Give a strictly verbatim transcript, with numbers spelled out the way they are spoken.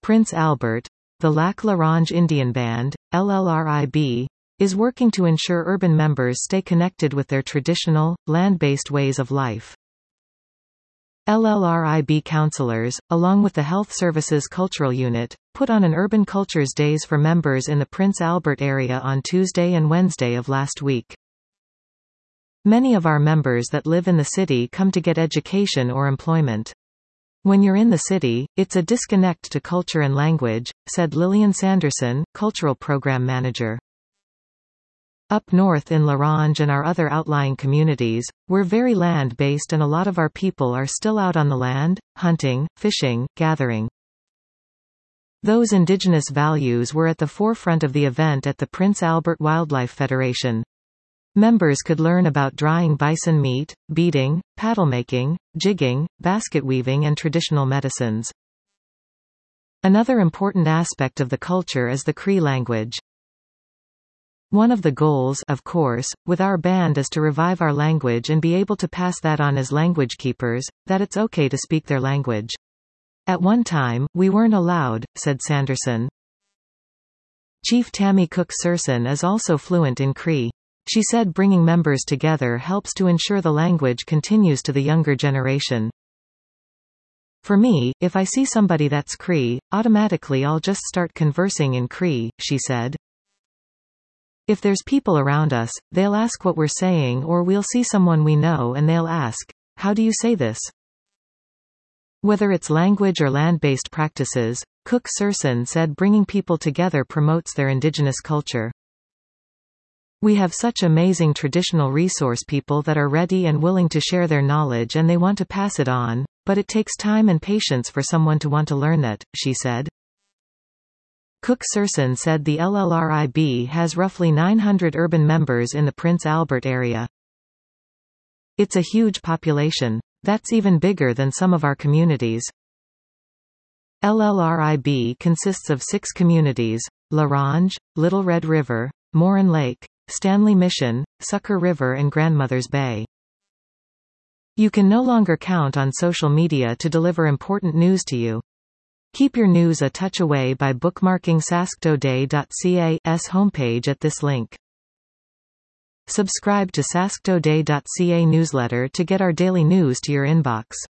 Prince Albert, the Lac La Ronge Indian Band, L L R I B, is working to ensure urban members stay connected with their traditional, land-based ways of life. L L R I B counselors, along with the Health Services Cultural Unit, put on an Urban Cultures Days for members in the Prince Albert area on Tuesday and Wednesday of last week. Many of our members that live in the city come to get education or employment. When you're in the city, it's a disconnect to culture and language, said Lillian Sanderson, Cultural Program Manager. Up north in La Ronge and our other outlying communities, we're very land-based and a lot of our people are still out on the land, hunting, fishing, gathering. Those indigenous values were at the forefront of the event at the Prince Albert Wildlife Federation. Members could learn about drying bison meat, beading, paddle-making, jigging, basket weaving and traditional medicines. Another important aspect of the culture is the Cree language. One of the goals, of course, with our band is to revive our language and be able to pass that on as language keepers, that it's okay to speak their language. At one time, we weren't allowed, said Sanderson. Chief Tammy Cook Surson is also fluent in Cree. She said bringing members together helps to ensure the language continues to the younger generation. For me, if I see somebody that's Cree, automatically I'll just start conversing in Cree, she said. If there's people around us, they'll ask what we're saying or we'll see someone we know and they'll ask, "How do you say this?" Whether it's language or land-based practices, Cook Surson said bringing people together promotes their indigenous culture. We have such amazing traditional resource people that are ready and willing to share their knowledge and they want to pass it on, but it takes time and patience for someone to want to learn that, she said. Cook Surson said the L L R I B has roughly nine hundred urban members in the Prince Albert area. It's a huge population. That's even bigger than some of our communities. L L R I B consists of six communities: La Ronge, Little Red River, Morin Lake, Stanley Mission, Sucker River and Grandmother's Bay. You can no longer count on social media to deliver important news to you. Keep your news a touch away by bookmarking sasktoday dot c a's homepage at this link. Subscribe to sasktoday dot c a newsletter to get our daily news to your inbox.